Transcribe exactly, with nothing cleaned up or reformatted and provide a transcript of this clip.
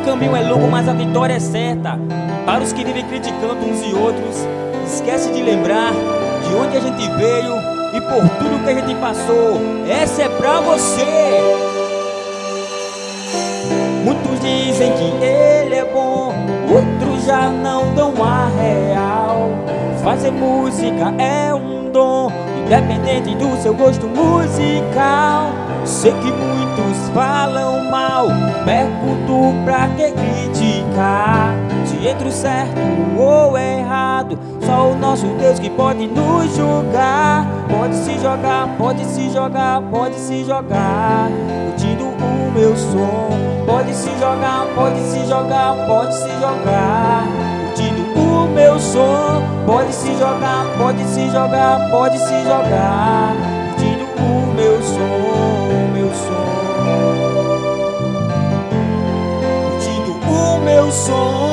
caminho é longo, mas a vitória é certa. Para os que vivem criticando uns e outros, esquece de lembrar de onde a gente veio e por tudo que a gente passou. Essa é pra você. Muitos dizem que ele é bom, outros já não dão a real. Fazer música é um dom, independente do seu gosto musical. Sei que muitos falam mal, pergunto pra que criticar. Se entre o certo ou errado, só o nosso Deus que pode nos julgar. Pode se jogar, pode se jogar, pode se jogar, curtindo o meu som. Pode se jogar, pode se jogar, pode se jogar, curtindo o meu som. Pode se jogar, pode se jogar, pode se jogar, curtindo o meu som, meu som, curtindo o meu som.